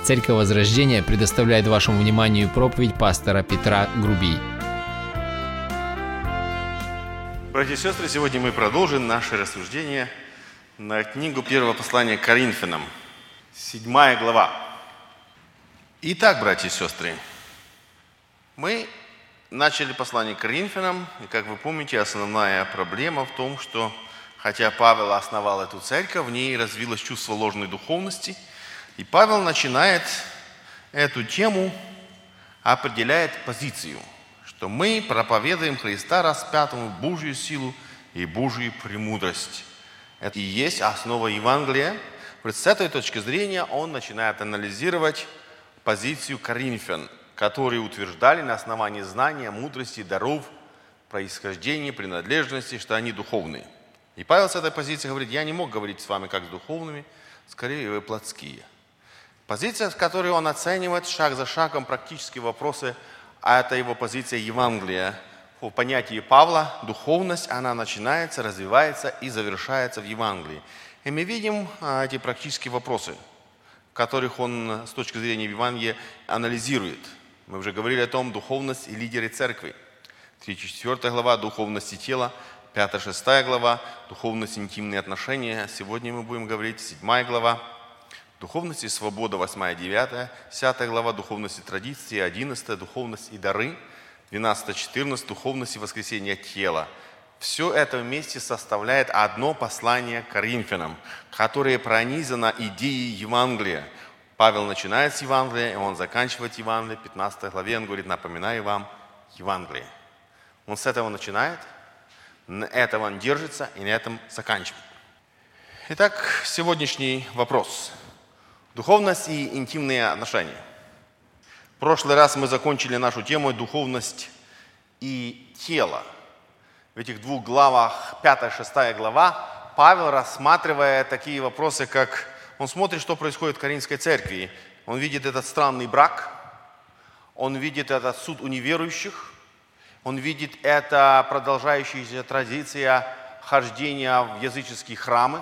Церковь Возрождения предоставляет вашему вниманию проповедь пастора Петра Грубий. Братья и сестры, сегодня мы продолжим наше рассуждение на книгу первого послания к Коринфянам, 7 глава. Итак, братья и сестры, мы начали послание к Коринфянам, и, как вы помните, основная проблема в том, что, хотя Павел основал эту церковь, в ней развилось чувство ложной духовности, и Павел начинает эту тему, определяет позицию, что мы проповедуем Христа распятому, Божью силу и Божью премудрость. Это и есть основа Евангелия. С этой точки зрения он начинает анализировать позицию коринфян, которые утверждали на основании знания, мудрости, даров, происхождения, принадлежности, что они духовные. И Павел с этой позиции говорит: я не мог говорить с вами как с духовными, скорее вы плотские. Позиция, в которой он оценивает шаг за шагом практические вопросы, а это его позиция Евангелия. В понятии Павла духовность, она начинается, развивается и завершается в Евангелии. И мы видим эти практические вопросы, которых он с точки зрения Евангелия анализирует. Мы уже говорили о том, духовность и лидеры церкви. 3-4 глава духовности тела, 5-6 глава духовность интимные отношения. Сегодня мы будем говорить 7 глава. Духовность и свобода, 8-9, 10 глава духовности традиции, 11 духовность и дары, 12-14 духовность и воскресение тела. Все это вместе составляет одно послание к Коринфянам, которое пронизано идеей Евангелия. Павел начинает с Евангелия, и он заканчивает Евангелие. В 15 главе он говорит: напоминаю вам Евангелие. Он с этого начинает, на этом он держится и на этом заканчивает. Итак, сегодняшний вопрос. Духовность и интимные отношения. В прошлый раз мы закончили нашу тему «Духовность и тело». В этих двух главах, 5-6 глава, Павел, рассматривая такие вопросы, как он смотрит, что происходит в Коринфской церкви. Он видит этот странный брак, он видит этот суд у неверующих, он видит это продолжающаяся традиция хождения в языческие храмы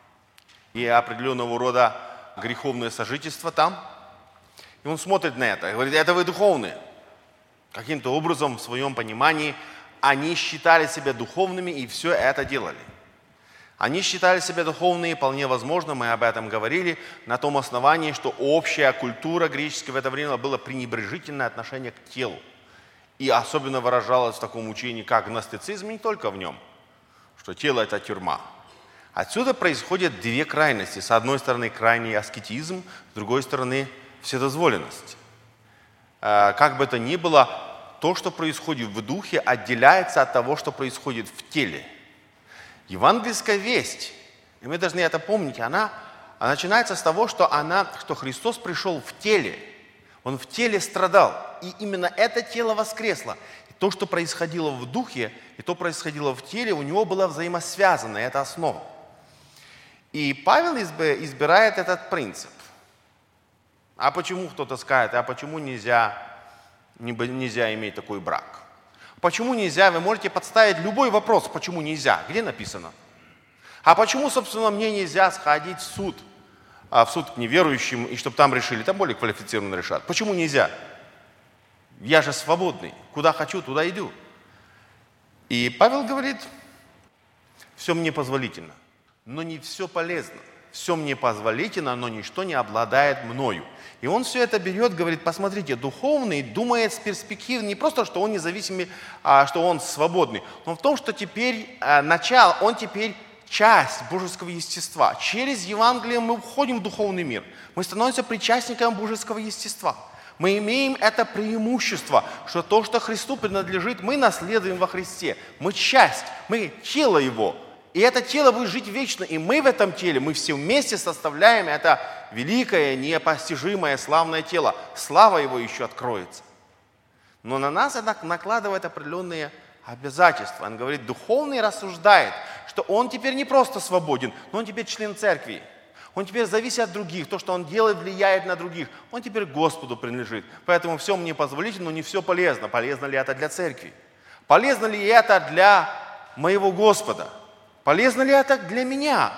и определенного рода греховное сожительство там. И он смотрит на это и говорит: это вы духовные. Каким-то образом, в своем понимании, они считали себя духовными и все это делали. Они считали себя духовными, вполне возможно, мы об этом говорили, на том основании, что общая культура греческая в это время была пренебрежительное отношение к телу. И особенно выражалось в таком учении, как гностицизм, не только в нем, что тело – это тюрьма. Отсюда происходят две крайности. С одной стороны, крайний аскетизм, с другой стороны, вседозволенность. Как бы то ни было, то, что происходит в духе, отделяется от того, что происходит в теле. Евангельская весть, и мы должны это помнить, она начинается с того, что Христос пришел в теле. Он в теле страдал, и именно это тело воскресло. И то, что происходило в духе, и то происходило в теле, у него было взаимосвязано, это основа. И Павел избирает этот принцип. А почему кто-то скажет, а почему нельзя иметь такой брак? Почему нельзя? Вы можете подставить любой вопрос, почему нельзя. Где написано? А почему, собственно, мне нельзя сходить в суд к неверующим, и чтобы там решили, там более квалифицированно решат. Почему нельзя? Я же свободный. Куда хочу, туда иду. И Павел говорит: все мне позволительно, но не все полезно. Все мне позволительно, но ничто не обладает мною. И он все это берет, говорит: посмотрите, духовный думает с перспективы не просто, что он независимый, а что он свободный, но в том, что теперь он теперь часть божеского естества. Через Евангелие мы входим в духовный мир. Мы становимся причастниками божеского естества. Мы имеем это преимущество, что то, что Христу принадлежит, мы наследуем во Христе. Мы часть, мы тело Его. И это тело будет жить вечно. И мы в этом теле, мы все вместе составляем это великое, непостижимое, славное тело. Слава Его еще откроется. Но на нас это накладывает определенные обязательства. Он говорит, духовный рассуждает, что он теперь не просто свободен, но он теперь член церкви. Он теперь зависит от других. То, что он делает, влияет на других. Он теперь Господу принадлежит. Поэтому все мне позволительно, но не все полезно. Полезно ли это для церкви? Полезно ли это для моего Господа? Полезно ли это для меня?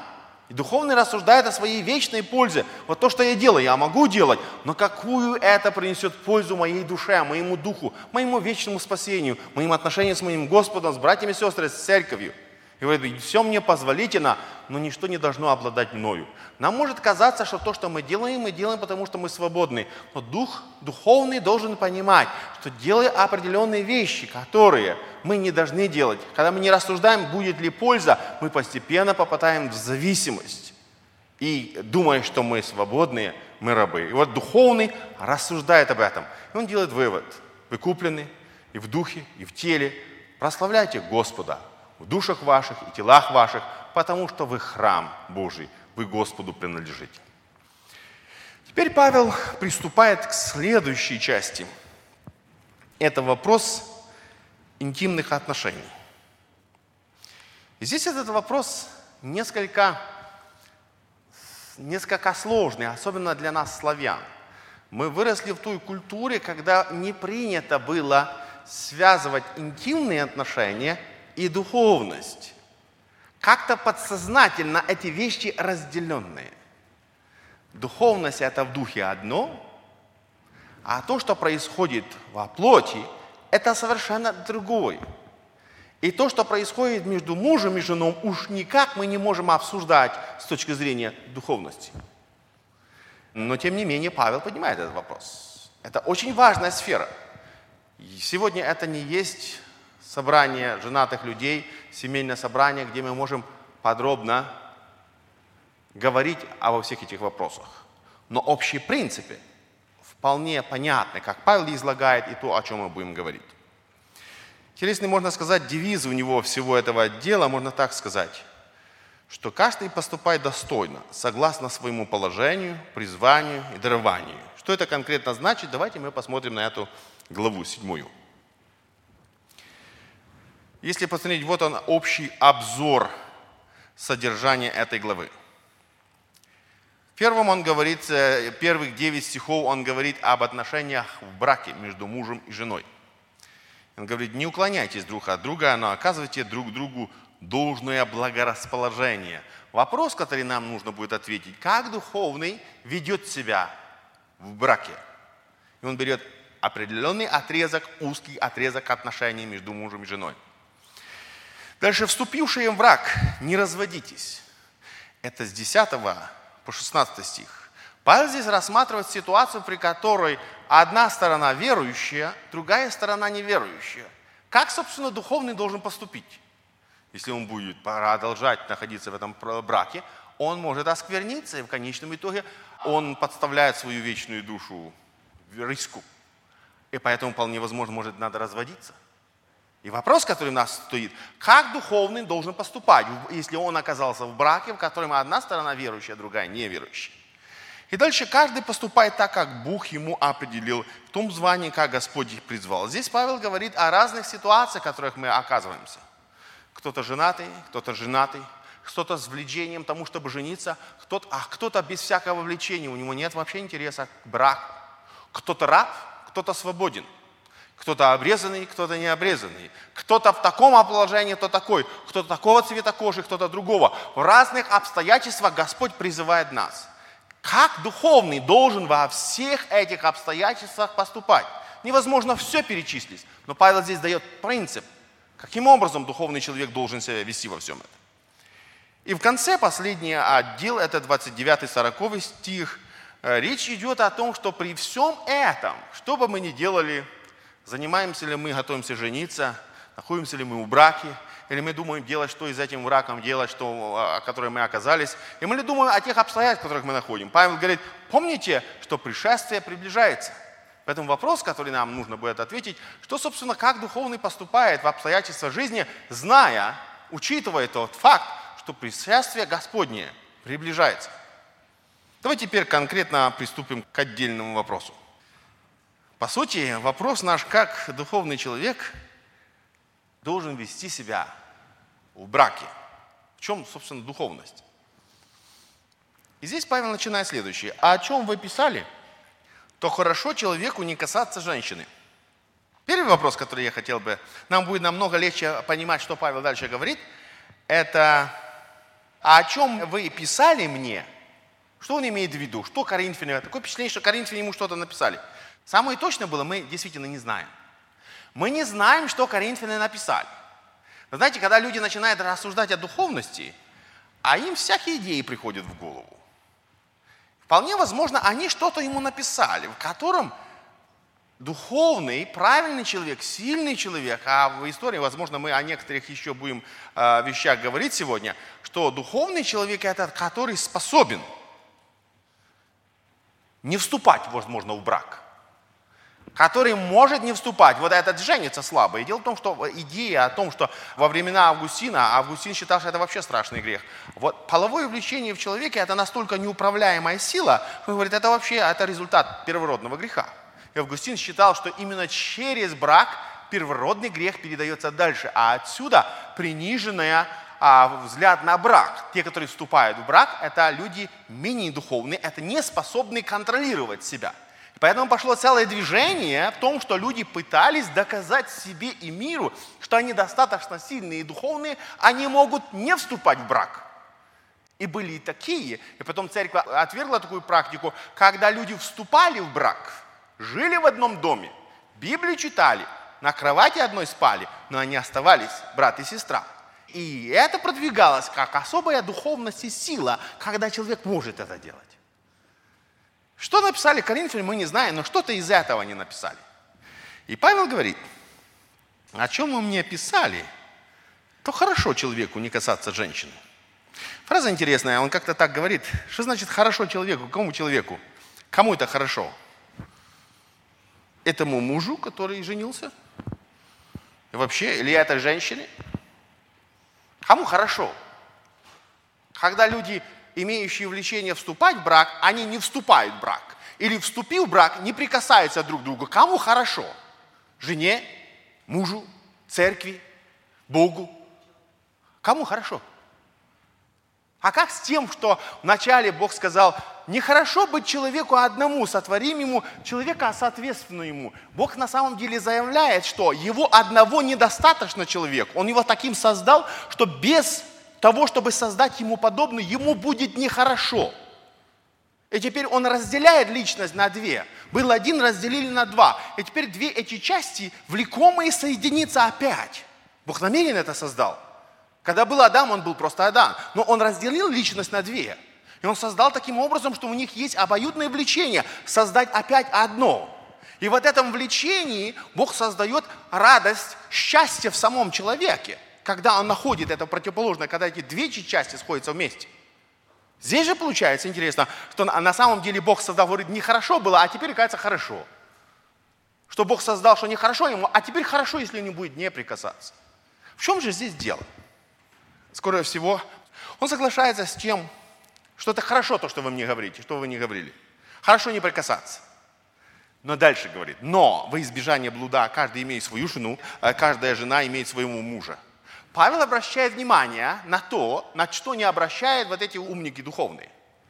И духовный рассуждает о своей вечной пользе. Вот то, что я делаю, я могу делать, но какую это принесет пользу моей душе, моему духу, моему вечному спасению, моим отношениям с моим Господом, с братьями и сестрами, с церковью. И говорит, все мне позволительно, но ничто не должно обладать мною. Нам может казаться, что то, что мы делаем, потому что мы свободны. Но духовный должен понимать, что делая определенные вещи, которые мы не должны делать, когда мы не рассуждаем, будет ли польза, мы постепенно попадаем в зависимость. И думая, что мы свободные, мы рабы. И вот духовный рассуждает об этом. И он делает вывод. Вы куплены и в духе, и в теле. Прославляйте Господа в душах ваших и телах ваших, потому что вы храм Божий, вы Господу принадлежите. Теперь Павел приступает к следующей части. Это вопрос интимных отношений. И здесь этот вопрос несколько сложный, особенно для нас, славян. Мы выросли в той культуре, когда не принято было связывать интимные отношения и духовность. Как-то подсознательно эти вещи разделенные. Духовность – это в духе одно, а то, что происходит во плоти, это совершенно другое. И то, что происходит между мужем и женой, уж никак мы не можем обсуждать с точки зрения духовности. Но, тем не менее, Павел поднимает этот вопрос. Это очень важная сфера. И сегодня это не есть собрание женатых людей, семейное собрание, где мы можем подробно говорить обо всех этих вопросах. Но общие принципы вполне понятны, как Павел излагает, и то, о чем мы будем говорить. Интересный, можно сказать, девиз у него всего этого дела, можно так сказать, что каждый поступает достойно, согласно своему положению, призванию и дарованию. Что это конкретно значит? Давайте мы посмотрим на эту главу 7. Если посмотреть, вот он, общий обзор содержания этой главы. В первом он говорит, первых 9 стихов он говорит об отношениях в браке между мужем и женой. Он говорит, не уклоняйтесь друг от друга, но оказывайте друг другу должное благорасположение. Вопрос, который нам нужно будет ответить, как духовный ведет себя в браке. И он берет определенный отрезок, узкий отрезок отношений между мужем и женой. Дальше, вступившие в брак, не разводитесь. Это с 10 по 16 стих. Павел здесь рассматривает ситуацию, при которой одна сторона верующая, другая сторона неверующая. Как, собственно, духовный должен поступить? Если он будет продолжать находиться в этом браке, он может оскверниться, и в конечном итоге он подставляет свою вечную душу в риску. И поэтому вполне возможно, может, надо разводиться. И вопрос, который у нас стоит, как духовный должен поступать, если он оказался в браке, в котором одна сторона верующая, другая неверующая. И дальше каждый поступает так, как Бог ему определил, в том звании, как Господь их призвал. Здесь Павел говорит о разных ситуациях, в которых мы оказываемся. Кто-то женатый, кто-то с влечением к тому, чтобы жениться, кто-то без всякого влечения, у него нет вообще интереса к браку. Кто-то раб, кто-то свободен. Кто-то обрезанный, кто-то не обрезанный. Кто-то в таком положении, кто такой. Кто-то такого цвета кожи, кто-то другого. В разных обстоятельствах Господь призывает нас. Как духовный должен во всех этих обстоятельствах поступать? Невозможно все перечислить, но Павел здесь дает принцип, каким образом духовный человек должен себя вести во всем этом. И в конце, последний отдел, это 29-40 стих, речь идет о том, что при всем этом, что бы мы ни делали, занимаемся ли мы, готовимся жениться, находимся ли мы в браке, или мы думаем делать, что из этим браком делать, о котором мы оказались, и мы ли думаем о тех обстоятельствах, в которых мы находим. Павел говорит, помните, что пришествие приближается. Поэтому вопрос, который нам нужно будет ответить, что, собственно, как духовный поступает в обстоятельствах жизни, зная, учитывая тот факт, что пришествие Господне приближается. Давайте теперь конкретно приступим к отдельному вопросу. По сути, вопрос наш, как духовный человек должен вести себя в браке. В чем, собственно, духовность? И здесь Павел начинает следующее. А о чем вы писали, то хорошо человеку не касаться женщины. Первый вопрос, который я хотел бы, нам будет намного легче понимать, что Павел дальше говорит, это а о чем вы писали мне, что он имеет в виду, что Коринфяне, такое впечатление, что Коринфяне ему что-то написали. Самое точное было, мы действительно не знаем. Мы не знаем, что Коринфяне написали. Вы знаете, когда люди начинают рассуждать о духовности, а им всякие идеи приходят в голову. Вполне возможно, они что-то ему написали, в котором духовный, правильный человек, сильный человек, а в истории, возможно, мы о некоторых еще будем вещах говорить сегодня, что духовный человек – это который способен не вступать, возможно, в брак, который может не вступать. Вот этот женится слабо. И дело в том, что идея о том, что во времена Августина, Августин считал, что это вообще страшный грех. Вот половое влечение в человеке – это настолько неуправляемая сила, что он говорит, это вообще это результат первородного греха. И Августин считал, что именно через брак первородный грех передается дальше. А отсюда приниженный взгляд на брак. Те, которые вступают в брак, это люди менее духовные, это не способные контролировать себя. Поэтому пошло целое движение в том, что люди пытались доказать себе и миру, что они достаточно сильные и духовные, они могут не вступать в брак. И были и такие. И потом церковь отвергла такую практику, когда люди вступали в брак, жили в одном доме, Библию читали, на кровати одной спали, но они оставались брат и сестра. И это продвигалось как особая духовность и сила, когда человек может это делать. Что написали Коринфяне, мы не знаем, но что-то из этого они написали. И Павел говорит, о чем вы мне писали, то хорошо человеку не касаться женщины. Фраза интересная, он как-то так говорит, что значит хорошо человеку, какому человеку? Кому это хорошо? Этому мужу, который женился? Вообще, или этой женщине? Кому хорошо? Когда люди, имеющие влечение вступать в брак, они не вступают в брак. Или вступив в брак, не прикасаются друг к другу. Кому хорошо? Жене, мужу, церкви, Богу. Кому хорошо? А как с тем, что вначале Бог сказал, нехорошо быть человеку одному, сотворим ему человека соответственно ему. Бог на самом деле заявляет, что его одного недостаточно человеку. Он его таким создал, что без того, чтобы создать ему подобное, ему будет нехорошо. И теперь он разделяет личность на две. Был один, разделили на два. И теперь две эти части влекомые соединиться опять. Бог намеренно это создал. Когда был Адам, он был просто Адам. Но он разделил личность на две. И он создал таким образом, что у них есть обоюдное влечение. Создать опять одно. И в этом влечении Бог создает радость, счастье в самом человеке. Когда он находит это противоположное, когда эти две части сходятся вместе. Здесь же получается интересно, что на самом деле Бог создал, говорит, нехорошо было, а теперь, кажется, хорошо. Что Бог создал, что нехорошо ему, а теперь хорошо, если не будет не прикасаться. В чем же здесь дело? Скорее всего, он соглашается с тем, что это хорошо, то, что вы мне говорите, что вы не говорили. Хорошо не прикасаться. Но дальше говорит, но во избежание блуда каждый имеет свою жену, каждая жена имеет своего мужа. Павел обращает внимание на то, на что не обращают вот эти умники духовные.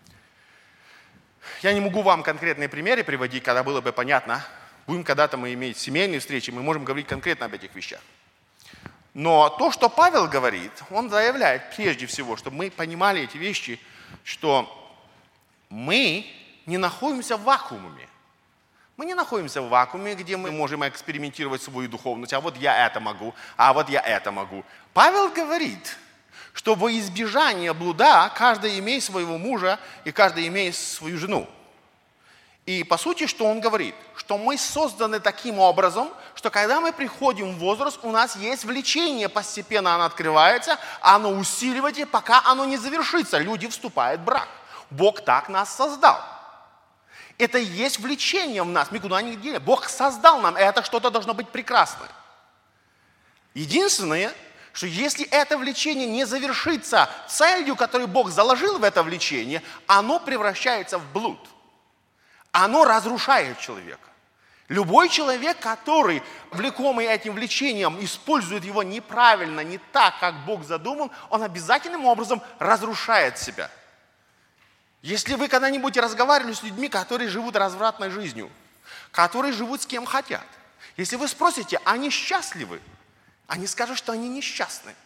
Я не могу вам конкретные примеры приводить, когда было бы понятно. Будем когда-то мы иметь семейные встречи, мы можем говорить конкретно об этих вещах. Но то, что Павел говорит, он заявляет прежде всего, чтобы мы понимали эти вещи, что мы не находимся в вакууме. Мы не находимся в вакууме, где мы можем экспериментировать свою духовность. А вот я это могу, а вот я это могу. Павел говорит, что во избежание блуда каждый имеет своего мужа и каждый имеет свою жену. И по сути, что он говорит? Что мы созданы таким образом, что когда мы приходим в возраст, у нас есть влечение, постепенно оно открывается, оно усиливается, пока оно не завершится. Люди вступают в брак. Бог так нас создал. Это и есть влечение в нас, мы куда ни денемся. Бог создал нам, это что-то должно быть прекрасное. Единственное, что если это влечение не завершится целью, которую Бог заложил в это влечение, оно превращается в блуд. Оно разрушает человека. Любой человек, который, влекомый этим влечением, использует его неправильно, не так, как Бог задумал, он обязательным образом разрушает себя. Если вы когда-нибудь разговаривали с людьми, которые живут развратной жизнью, которые живут с кем хотят, если вы спросите, они счастливы? Они скажут, что они несчастны.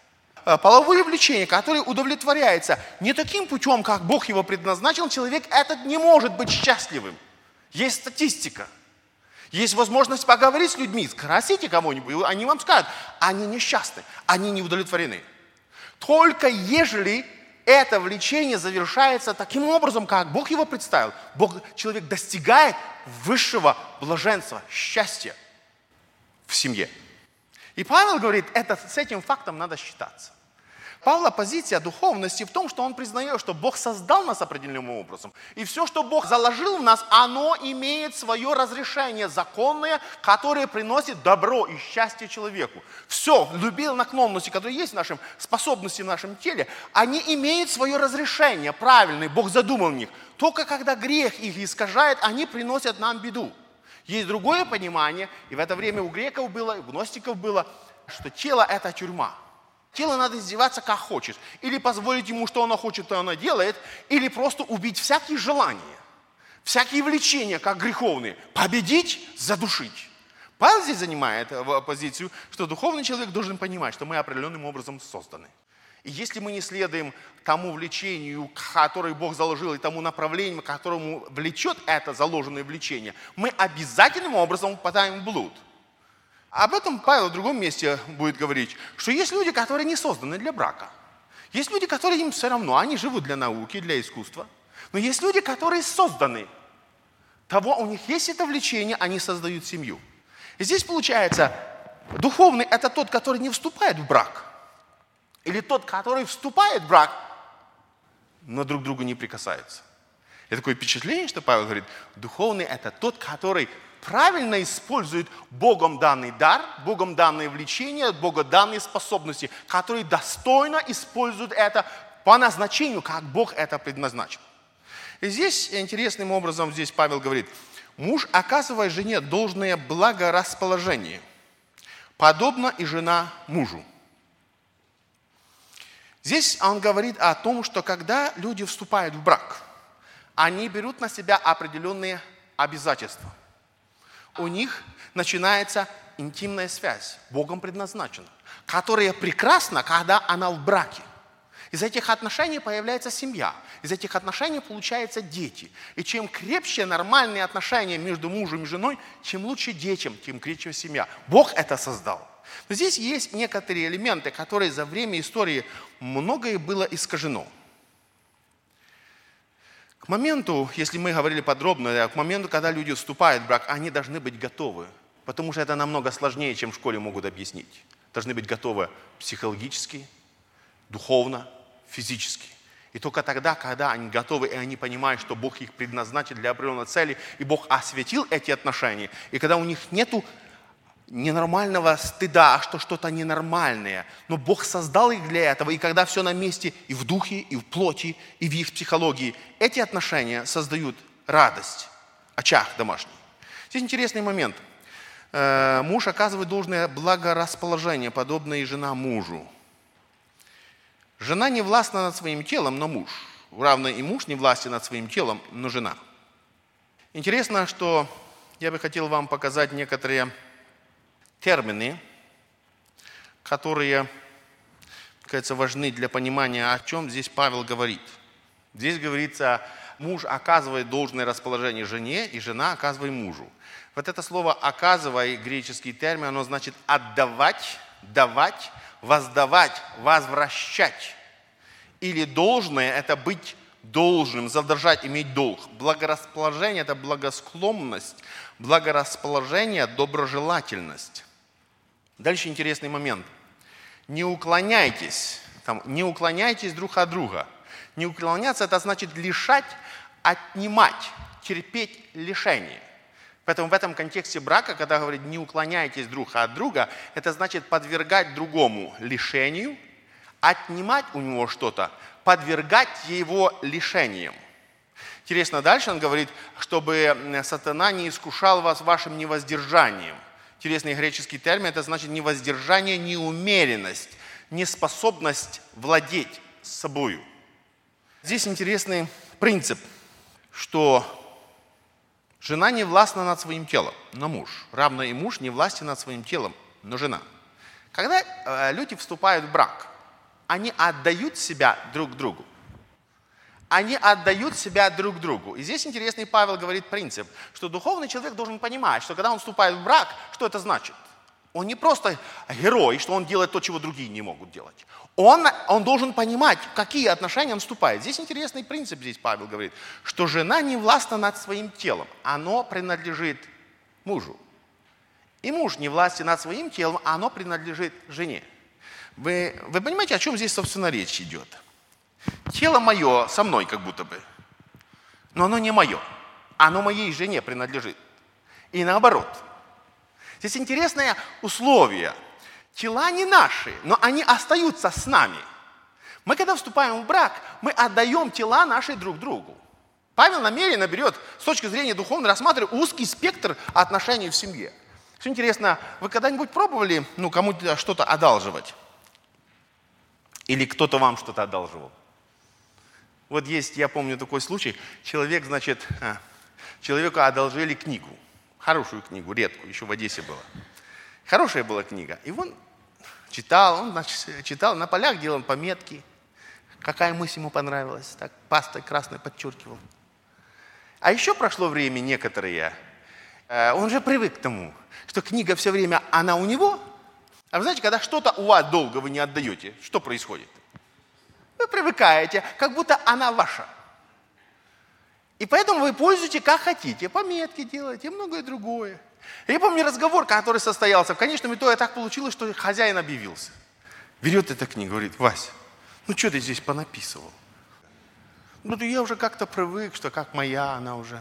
половое влечение, которое удовлетворяется не таким путем, как Бог его предназначил, человек этот не может быть счастливым. Есть статистика. Есть возможность поговорить с людьми, спросите кого-нибудь, они вам скажут, они несчастны, они не удовлетворены. Только ежели это влечение завершается таким образом, как Бог его представил, человек достигает высшего блаженства, счастья в семье. И Павел говорит, с этим фактом надо считаться. Павла позиция духовности в том, что он признает, что Бог создал нас определенным образом. И все, что Бог заложил в нас, оно имеет свое разрешение законное, которое приносит добро и счастье человеку. Все, любые наклонности, которые есть в нашем способности, в нашем теле, они имеют свое разрешение, правильное, Бог задумал в них. Только когда грех их искажает, они приносят нам беду. Есть другое понимание, и в это время у греков было, и у гностиков было, что тело – это тюрьма. Тело надо издеваться как хочет. Или позволить ему, что оно хочет, то оно делает, или просто убить всякие желания, всякие влечения, как греховные. Победить, задушить. Павел здесь занимает позицию, что духовный человек должен понимать, что мы определенным образом созданы. И если мы не следуем тому влечению, которое Бог заложил, и тому направлению, к которому влечет это заложенное влечение, мы обязательным образом попадаем в блуд. Об этом Павел в другом месте будет говорить, что есть люди, которые не созданы для брака. Есть люди, которые им все равно, они живут для науки, для искусства. Но есть люди, которые созданы. У них есть это влечение, они создают семью. И здесь получается, духовный – это тот, который не вступает в брак. Или тот, который вступает в брак, но друг к другу не прикасаются. И такое впечатление, что Павел говорит, духовный – это тот, который правильно использует Богом данный дар, Богом данное влечение, Богом данные способности, которые достойно используют это по назначению, как Бог это предназначил. И здесь интересным образом здесь Павел говорит, муж оказывает жене должное благорасположение, подобно и жена мужу. Здесь он говорит о том, что когда люди вступают в брак, они берут на себя определенные обязательства. У них начинается интимная связь, Богом предназначена, которая прекрасна, когда она в браке. Из этих отношений появляется семья, из этих отношений получаются дети. И чем крепче нормальные отношения между мужем и женой, чем лучше детям, тем крепче семья. Бог это создал. Но здесь есть некоторые элементы, которые за время истории многое было искажено. К моменту, если мы говорили подробно, к моменту, когда люди вступают в брак, они должны быть готовы, потому что это намного сложнее, чем в школе могут объяснить. Должны быть готовы психологически, духовно, физически. И только тогда, когда они готовы, и они понимают, что Бог их предназначил для определенной цели, и Бог осветил эти отношения, и когда у них нету ненормального стыда, что что-то ненормальное. Но Бог создал их для этого, и когда все на месте и в духе, и в плоти, и в их психологии, эти отношения создают радость, очаг домашний. Здесь интересный момент. Муж оказывает должное благорасположение, подобно и жена мужу. Жена не властна над своим телом, но муж. Равно и муж не властен над своим телом, но жена. Интересно, что я бы хотел вам показать некоторые термины, которые, кажется, важны для понимания, о чем здесь Павел говорит. Здесь говорится, муж оказывает должное расположение жене, и жена оказывает мужу. Вот это слово «оказывай», греческий термин, оно значит «отдавать», «давать», «воздавать», «возвращать». Или должное – это быть должным, задержать, иметь долг. Благорасположение – это благосклонность, благорасположение – доброжелательность. Дальше интересный момент. Не уклоняйтесь друг от друга. Не уклоняться – это значит лишать, отнимать, терпеть лишение. Поэтому в этом контексте брака, когда говорит «не уклоняйтесь друг от друга», это значит подвергать другому лишению, отнимать у него что-то, подвергать его лишениям. Интересно, дальше он говорит, чтобы сатана не искушал вас вашим невоздержанием. Интересный греческий термин, это значит невоздержание, неумеренность, неспособность владеть собою. Здесь интересный принцип, что жена не властна над своим телом, но муж. Равно и муж не властен над своим телом, но жена. Когда люди вступают в брак, они отдают себя друг другу. Они отдают себя друг другу. И здесь интересный Павел говорит принцип, что духовный человек должен понимать, что когда он вступает в брак, что это значит? Он не просто герой, что он делает то, чего другие не могут делать. Он должен понимать, в какие отношения он вступает. Здесь интересный принцип, здесь Павел говорит, что жена не властна над своим телом, оно принадлежит мужу. И муж не властен над своим телом, оно принадлежит жене. Вы понимаете, о чем здесь, собственно, речь идет? Тело мое со мной как будто бы, но оно не мое. Оно моей жене принадлежит. И наоборот. Здесь интересное условие. Тела не наши, но они остаются с нами. Мы, когда вступаем в брак, мы отдаем тела наши друг другу. Павел намеренно берет, с точки зрения духовной, рассматривает узкий спектр отношений в семье. Что интересно, вы когда-нибудь пробовали кому-то что-то одалживать? Или кто-то вам что-то одалживал? Вот есть, я помню такой случай, человеку одолжили книгу, хорошую книгу, редкую, еще в Одессе была. Хорошая была книга. И он читал, на полях делал пометки, какая мысль ему понравилась, так пастой красной подчеркивал. А еще прошло время некоторое, он же привык к тому, что книга все время, она у него. А вы знаете, когда что-то у вас долго вы не отдаете, что происходит? Вы привыкаете, как будто она ваша. И поэтому вы пользуете как хотите. Пометки делаете и многое другое. Я помню разговор, который состоялся. В конечном итоге так получилось, что хозяин объявился. Берет эту книгу, говорит: Вась, что ты здесь понаписывал? Я уже как-то привык, что как моя она уже.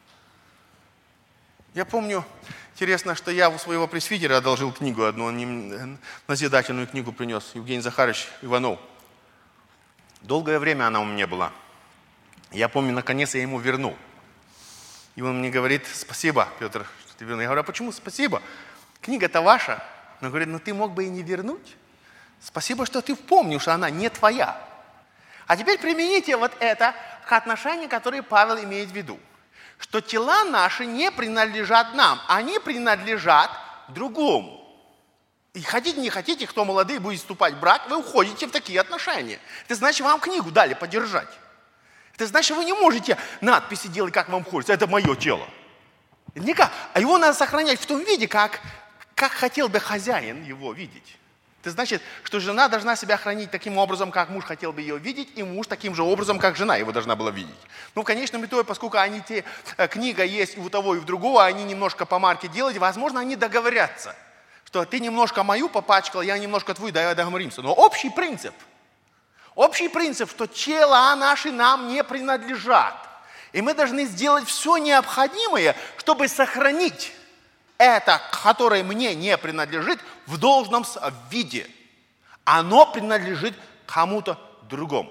Я помню, интересно, что я у своего пресвитера одолжил книгу одну, он мне назидательную книгу принес, Евгений Захарович Иванов. Долгое время она у меня была. Я помню, наконец я ему вернул. И он мне говорит: спасибо, Петр, что ты вернул. Я говорю: а почему спасибо? Книга-то ваша. Он говорит: ты мог бы и не вернуть. Спасибо, что ты вспомнил, что она не твоя. А теперь примените вот это к отношениям, которые Павел имеет в виду. Что тела наши не принадлежат нам, они принадлежат другому. И хотите, не хотите, кто молодые будет вступать в брак, вы уходите в такие отношения. Это значит, вам книгу дали подержать. Это значит, вы не можете надписи делать, как вам хочется. Это мое тело. Никак. А его надо сохранять в том виде, как хотел бы хозяин его видеть. Это значит, что жена должна себя хранить таким образом, как муж хотел бы ее видеть, и муж таким же образом, как жена его должна была видеть. В конечном итоге, поскольку книга есть и у того, и у другого, они немножко по марке делают, возможно, они договорятся, что ты немножко мою попачкал, я немножко твою, давай договоримся. Но общий принцип, что тела наши нам не принадлежат. И мы должны сделать все необходимое, чтобы сохранить это, которое мне не принадлежит, в должном виде. Оно принадлежит кому-то другому.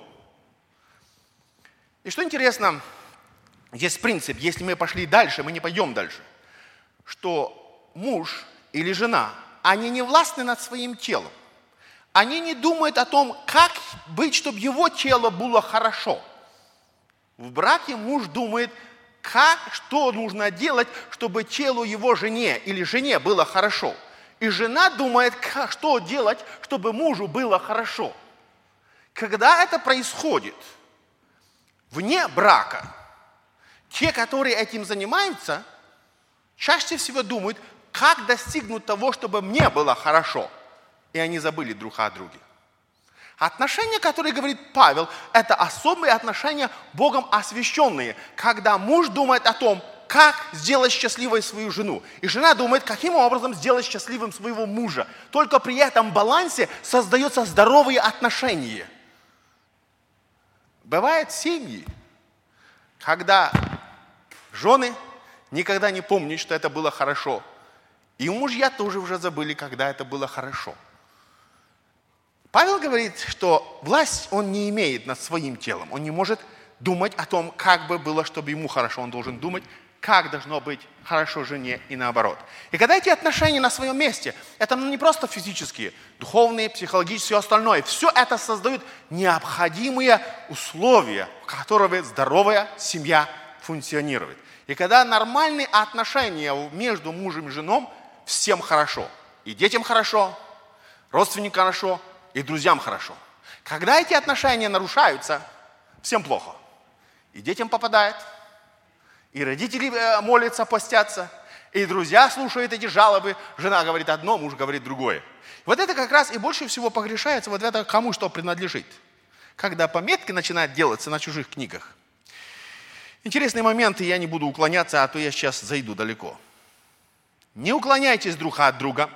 И что интересно, есть принцип, если мы пошли дальше, мы не пойдем дальше, что муж или жена, они не властны над своим телом. Они не думают о том, как быть, чтобы его тело было хорошо. В браке муж думает, что нужно делать, чтобы телу его жене или жене было хорошо. И жена думает, что делать, чтобы мужу было хорошо. Когда это происходит вне брака, те, которые этим занимаются, чаще всего думают, как достигнуть того, чтобы мне было хорошо. И они забыли друг о друге. Отношения, которые говорит Павел, это особые отношения Богом освященные, когда муж думает о том, как сделать счастливой свою жену. И жена думает, каким образом сделать счастливым своего мужа. Только при этом балансе создаются здоровые отношения. Бывают семьи, когда жены никогда не помнят, что это было хорошо. И мужья тоже уже забыли, когда это было хорошо. Павел говорит, что власть он не имеет над своим телом. Он не может думать о том, как бы было, чтобы ему хорошо. Он должен думать, как должно быть хорошо жене и наоборот. И когда эти отношения на своем месте, это не просто физические, духовные, психологические, все остальное. Все это создает необходимые условия, в которых здоровая семья функционирует. И когда нормальные отношения между мужем и женой, всем хорошо. И детям хорошо, родственникам хорошо, и друзьям хорошо. Когда эти отношения нарушаются, всем плохо. И детям попадает, и родители молятся, постятся, и друзья слушают эти жалобы. Жена говорит одно, муж говорит другое. Вот это как раз и больше всего погрешается вот это, кому что принадлежит. Когда пометки начинают делаться на чужих книгах. Интересные моменты, я не буду уклоняться, а то я сейчас зайду далеко. Не уклоняйтесь друг от друга.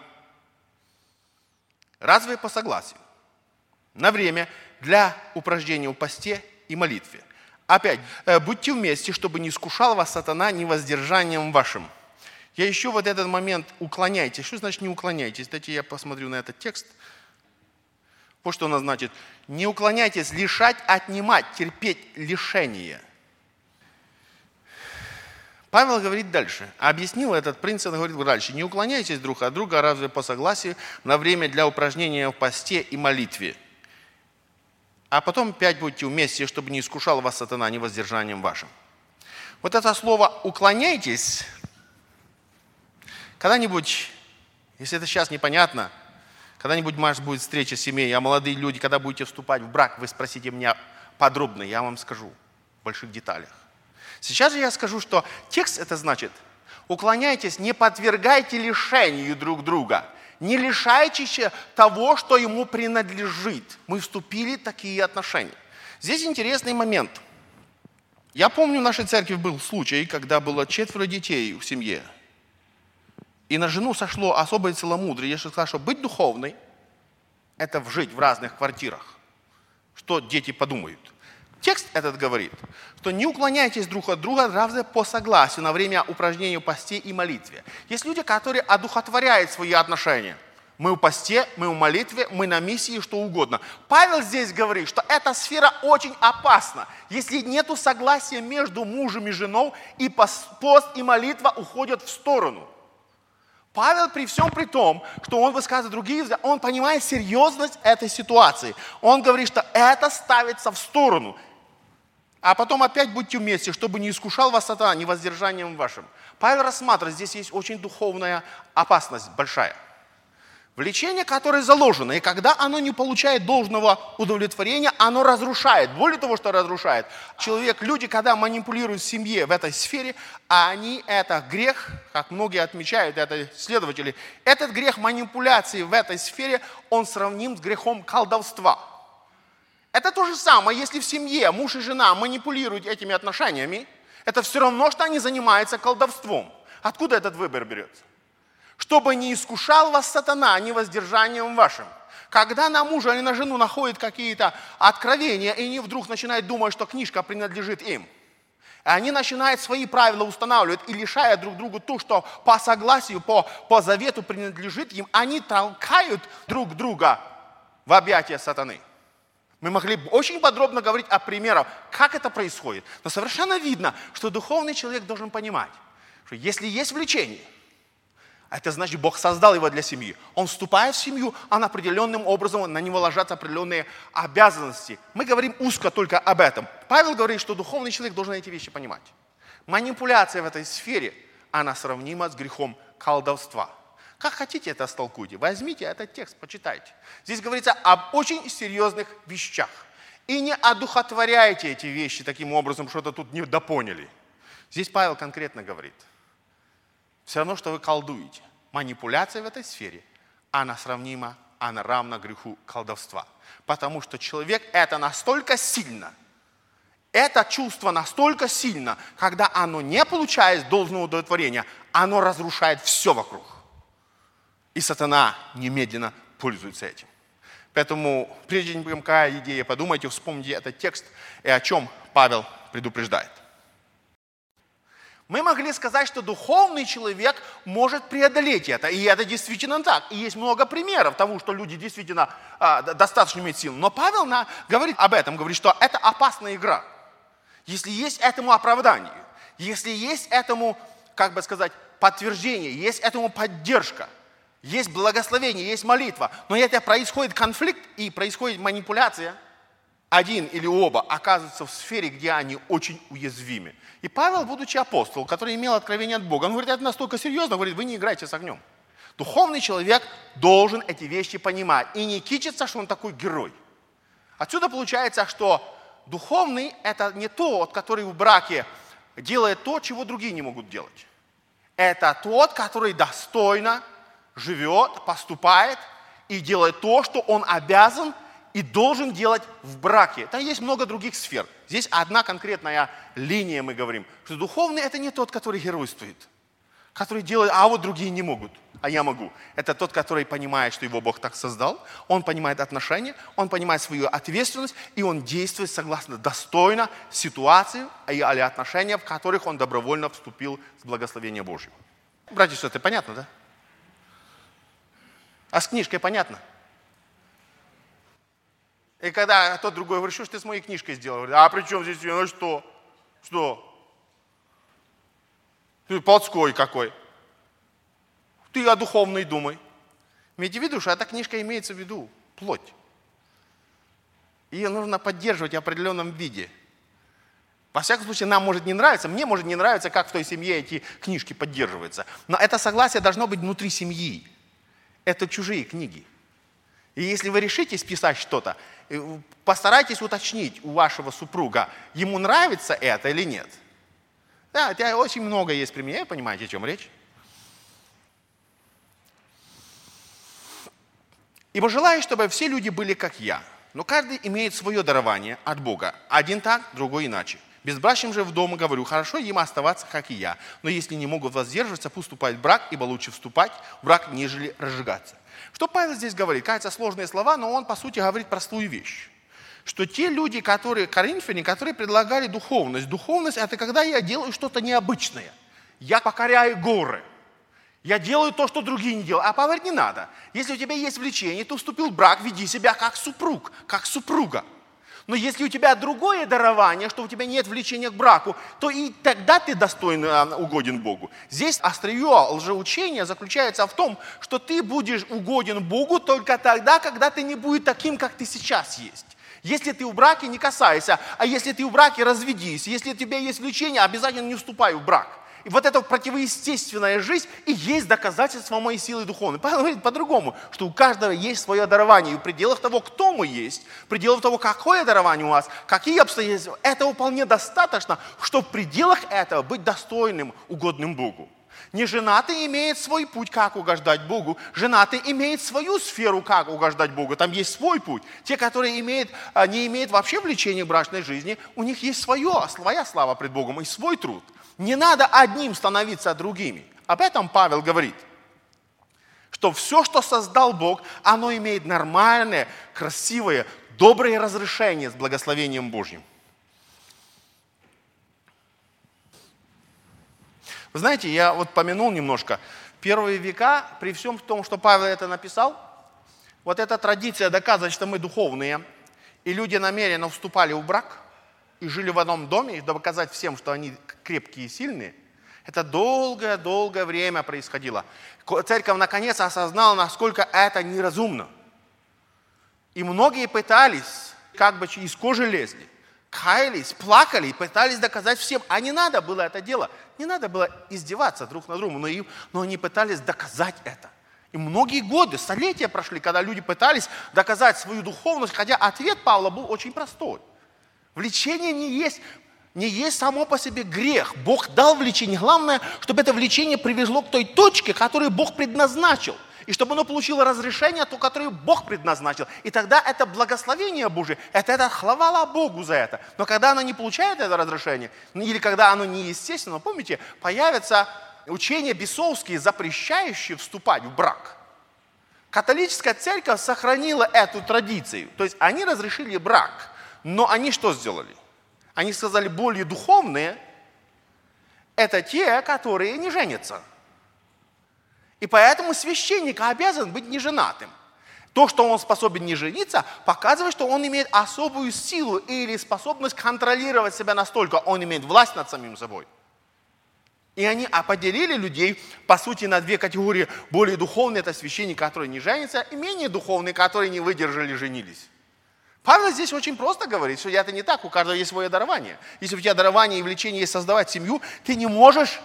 Разве по согласию? На время для упражнения в посте и молитве. Опять, будьте вместе, чтобы не искушал вас сатана невоздержанием вашим. Я ищу вот этот момент уклоняйтесь. Что значит не уклоняйтесь? Дайте я посмотрю на этот текст. Вот что оно значит. Не уклоняйтесь, лишать, отнимать, терпеть лишение. Павел говорит дальше. Объяснил этот принцип, он говорит дальше. Не уклоняйтесь друг от друга, разве по согласию, на время для упражнения в посте и молитве. А потом опять будьте вместе, чтобы не искушал вас сатана невоздержанием вашим. Вот это слово «уклоняйтесь», когда-нибудь, если это сейчас непонятно, когда-нибудь, может, будет встреча семей, а молодые люди, когда будете вступать в брак, вы спросите меня подробно, я вам скажу в больших деталях. Сейчас же я скажу, что текст это значит, уклоняйтесь, не подвергайте лишению друг друга, не лишайтесь того, что ему принадлежит. Мы вступили в такие отношения. Здесь интересный момент. Я помню, в нашей церкви был случай, когда было 4 детей в семье. И на жену сошло особое целомудрие. Я сказал, что быть духовной – это жить в разных квартирах. Что дети подумают. Текст этот говорит, что не уклоняйтесь друг от друга, разве по согласию на время упражнения в посте и молитве. Есть люди, которые одухотворяют свои отношения. Мы в посте, мы в молитве, мы на миссии, что угодно. Павел здесь говорит, что эта сфера очень опасна. Если нет согласия между мужем и женой, и пост и молитва уходят в сторону. Павел при всем при том, что он высказывает другие взгляды, он понимает серьезность этой ситуации. Он говорит, что это ставится в сторону. А потом опять будьте вместе, чтобы не искушал вас сатана невоздержанием вашим. Павел рассматривает, здесь есть очень духовная опасность большая. Влечение, которое заложено, и когда оно не получает должного удовлетворения, оно разрушает. Более того, что разрушает. Люди, когда манипулируют в семье в этой сфере, это грех, как многие отмечают, это исследователи, этот грех манипуляции в этой сфере, он сравним с грехом колдовства. Это то же самое, если в семье муж и жена манипулируют этими отношениями, это все равно, что они занимаются колдовством. Откуда этот выбор берется? Чтобы не искушал вас сатана невоздержанием вашим. Когда на мужа или на жену находят какие-то откровения, и они вдруг начинают думать, что книжка принадлежит им. И они начинают свои правила устанавливать и лишая друг друга то, что по согласию, по завету принадлежит им, они толкают друг друга в объятия сатаны. Мы могли очень подробно говорить о примерах, как это происходит. Но совершенно видно, что духовный человек должен понимать, что если есть влечение, это значит, Бог создал его для семьи. Он вступает в семью, а определенным образом на него ложатся определенные обязанности. Мы говорим узко только об этом. Павел говорит, что духовный человек должен эти вещи понимать. Манипуляция в этой сфере, она сравнима с грехом колдовства. Как хотите это истолкуйте. Возьмите этот текст, почитайте. Здесь говорится об очень серьезных вещах. И не одухотворяйте эти вещи таким образом, что-то тут недопоняли. Здесь Павел конкретно говорит. Все равно, что вы колдуете. Манипуляция в этой сфере, она сравнима, она равна греху колдовства. Потому что человек это настолько сильно, это чувство настолько сильно, когда оно не получает должного удовлетворения, оно разрушает все вокруг. И сатана немедленно пользуется этим. Поэтому, прежде чем какая идея, подумайте, вспомните этот текст и о чем Павел предупреждает. Мы могли сказать, что духовный человек может преодолеть это. И это действительно так. И есть много примеров того, что люди действительно достаточно имеют силу. Но Павел говорит об этом, говорит, что это опасная игра. Если есть этому оправдание, если есть этому, подтверждение, есть этому поддержка, есть благословение, есть молитва, но если происходит конфликт и происходит манипуляция, один или оба оказываются в сфере, где они очень уязвимы. И Павел, будучи апостол, который имел откровение от Бога, он говорит, это настолько серьезно, говорит, вы не играйте с огнем. Духовный человек должен эти вещи понимать и не кичиться, что он такой герой, Отсюда получается, что духовный – это не тот, который в браке делает то, чего другие не могут делать. Это тот, который достойно живет, поступает и делает то, что он обязан и должен делать в браке. Там есть много других сфер. Здесь одна конкретная линия, мы говорим, что духовный – это не тот, который геройствует, который делает, а вот другие не могут, а я могу. Это тот, который понимает, что его Бог так создал, он понимает отношения, он понимает свою ответственность, и он действует согласно достойно ситуации или отношения, в которых он добровольно вступил с благословения Божьего. Братья и сестры, понятно, да? А с книжкой понятно? И когда тот другой говорит, что ж ты с моей книжкой сделал? Говорит, а при чем здесь, ну что? Что? Ты плотской какой. Ты о духовной думай. Имейте в виду, что эта книжка имеется в виду плоть. Ее нужно поддерживать в определенном виде. Во всяком случае, нам может не нравиться, мне может не нравиться, как в той семье эти книжки поддерживаются. Но это согласие должно быть внутри семьи. Это чужие книги. И если вы решите списать что-то, постарайтесь уточнить у вашего супруга, ему нравится это или нет. Да, это очень много есть примеров, понимаете, о чем речь? Ибо желаю, чтобы все люди были как я, но каждый имеет свое дарование от Бога. Один так, другой иначе. Безбрачным же в дома говорю, хорошо им оставаться, как и я. Но если не могут воздерживаться, пусть вступают в брак, ибо лучше вступать в брак, нежели разжигаться. Что Павел здесь говорит? Кажется, сложные слова, но он, по сути, говорит простую вещь. Что те люди, коринфяне, которые предлагали духовность. Духовность – это когда я делаю что-то необычное. Я покоряю горы. Я делаю то, что другие не делают. А Павел говорит, не надо. Если у тебя есть влечение, ты вступил в брак, веди себя как супруг, как супруга. Но если у тебя другое дарование, что у тебя нет влечения к браку, то и тогда ты достойно угоден Богу. Здесь острие лжеучения заключается в том, что ты будешь угоден Богу только тогда, когда ты не будешь таким, как ты сейчас есть. Если ты в браке, не касайся, а если ты в браке, разведись. Если у тебя есть влечение, обязательно не вступай в брак. И вот эта противоестественная жизнь и есть доказательство моей силы духовной. Павел говорит по-другому, что у каждого есть свое дарование. И в пределах того, кто мы есть, в пределах того, какое дарование у вас, какие обстоятельства, этого вполне достаточно, чтобы в пределах этого быть достойным, угодным Богу. Неженатый имеет свой путь, как угождать Богу. Женатый имеет свою сферу, как угождать Богу. Там есть свой путь. Те, которые не имеют вообще влечения к брачной жизни, у них есть своя слава пред Богом и свой труд. Не надо одним становиться другими. Об этом Павел говорит. Что все, что создал Бог, оно имеет нормальное, красивое, доброе разрешение с благословением Божьим. Вы знаете, я вот помянул немножко. В первые века, при всем том, что Павел это написал, вот эта традиция доказывать, что мы духовные, и люди намеренно вступали в брак, и жили в одном доме, и доказать всем, что они крепкие и сильные, это долгое-долгое время происходило. Церковь наконец осознала, насколько это неразумно. И многие пытались, как бы из кожи лезли, каялись, плакали, пытались доказать всем. А не надо было это дело. Не надо было издеваться друг над другом, но они пытались доказать это. И многие годы, столетия прошли, когда люди пытались доказать свою духовность, хотя ответ Павла был очень простой. Влечение не есть само по себе грех. Бог дал влечение. Главное, чтобы это влечение привело к той точке, которую Бог предназначил. И чтобы оно получило разрешение, то, которое Бог предназначил. И тогда это благословение Божие, это хвала Богу за это. Но когда оно не получает это разрешение, или когда оно неестественно, помните, появятся учения бесовские, запрещающие вступать в брак. Католическая церковь сохранила эту традицию. То есть они разрешили брак. Но они что сделали? Они сказали, более духовные – это те, которые не женятся. И поэтому священник обязан быть неженатым. То, что он способен не жениться, показывает, что он имеет особую силу или способность контролировать себя настолько, он имеет власть над самим собой. И они поделили людей, по сути, на две категории. Более духовные – это священники, которые не женятся, и менее духовные, которые не выдержали, женились. Павел здесь очень просто говорит, что это не так, у каждого есть свое дарование. Если у тебя дарование и влечение есть создавать семью, ты не можешь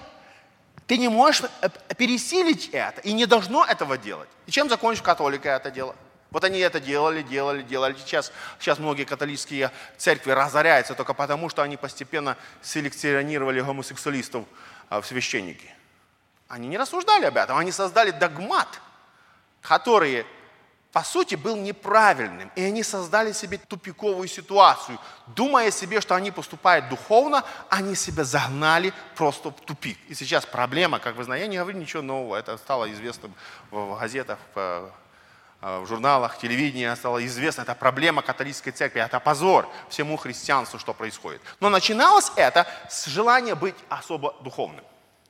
пересилить это и не должно этого делать. И чем закончишь католика это дело? Вот они это делали. Сейчас многие католические церкви разоряются только потому, что они постепенно селекционировали гомосексуалистов в священники. Они не рассуждали об этом, они создали догмат, который, по сути, был неправильным. И они создали себе тупиковую ситуацию. Думая себе, что они поступают духовно, они себя загнали просто в тупик. И сейчас проблема, как вы знаете, я не говорю ничего нового, это стало известно в газетах, в журналах, телевидении стало известно, это проблема католической церкви, это позор всему христианству, что происходит. Но начиналось это с желания быть особо духовным.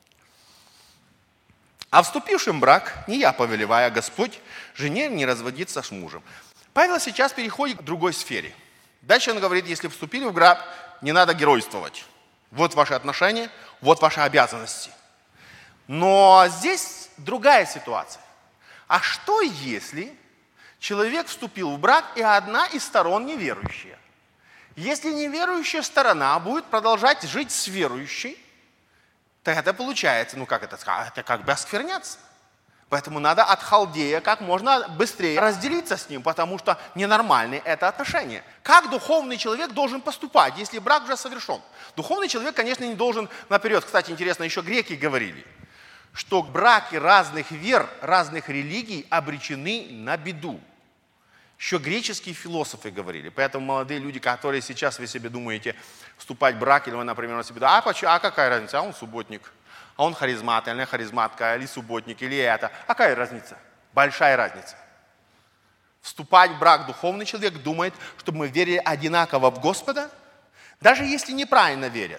А вступившим в брак, не я повелеваю, а Господь, жене не разводиться с мужем. Павел сейчас переходит к другой сфере. Дальше он говорит, если вступили в брак, не надо геройствовать. Вот ваши отношения, вот ваши обязанности. Но здесь другая ситуация. А что если человек вступил в брак, и одна из сторон неверующая? Если неверующая сторона будет продолжать жить с верующей, то это получается, это как бы оскверняться. Поэтому надо от халдея как можно быстрее разделиться с ним, потому что ненормальные это отношения. Как духовный человек должен поступать, если брак уже совершен? Духовный человек, конечно, не должен наперед. Кстати, интересно, еще греки говорили, что браки разных вер, разных религий обречены на беду. Еще греческие философы говорили. Поэтому молодые люди, которые сейчас вы себе думаете вступать в брак, или вы, например, себе думаете, а какая разница, а он субботник, а он харизмат, или она харизматка, или субботник, или это. А какая разница? Большая разница. Вступать в брак духовный человек думает, чтобы мы верили одинаково в Господа, даже если неправильно верят,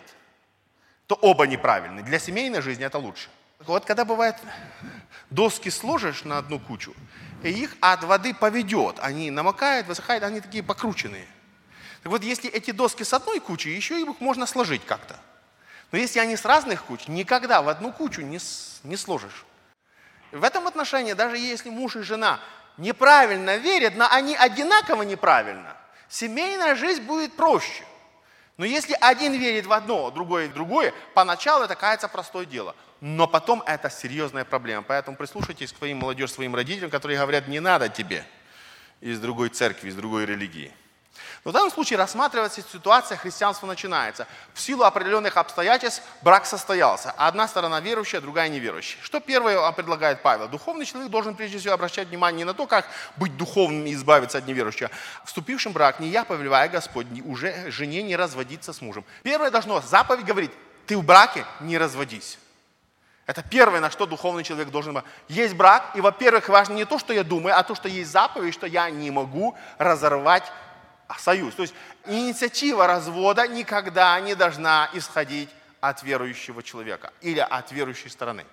то оба неправильны. Для семейной жизни это лучше. Вот когда бывает, доски сложишь на одну кучу, и их от воды поведет. Они намокают, высыхают, они такие покрученные. Так вот, если эти доски с одной кучи, еще их можно сложить как-то. Но если они с разных куч, никогда в одну кучу не сложишь. В этом отношении, даже если муж и жена неправильно верят, но они одинаково неправильно, семейная жизнь будет проще. Но если один верит в одно, другой в другое, поначалу это кажется простое дело. Но потом это серьезная проблема. Поэтому прислушайтесь к своим молодежи, своим родителям, которые говорят, не надо тебе из другой церкви, из другой религии. Но в данном случае рассматривается ситуация, христианство начинается. В силу определенных обстоятельств брак состоялся. Одна сторона верующая, другая неверующая. Что первое предлагает Павел? Духовный человек должен прежде всего обращать внимание не на то, как быть духовным и избавиться от неверующего. Вступившим в брак не я повелеваю, Господь, уже жене не разводиться с мужем. Первое должно, заповедь говорит, ты в браке не разводись. Это первое, на что духовный человек должен быть. Есть брак, и, во-первых, важно не то, что я думаю, а то, что есть заповедь, что я не могу разорвать союз. То есть инициатива развода никогда не должна исходить от верующего человека или от верующей стороны.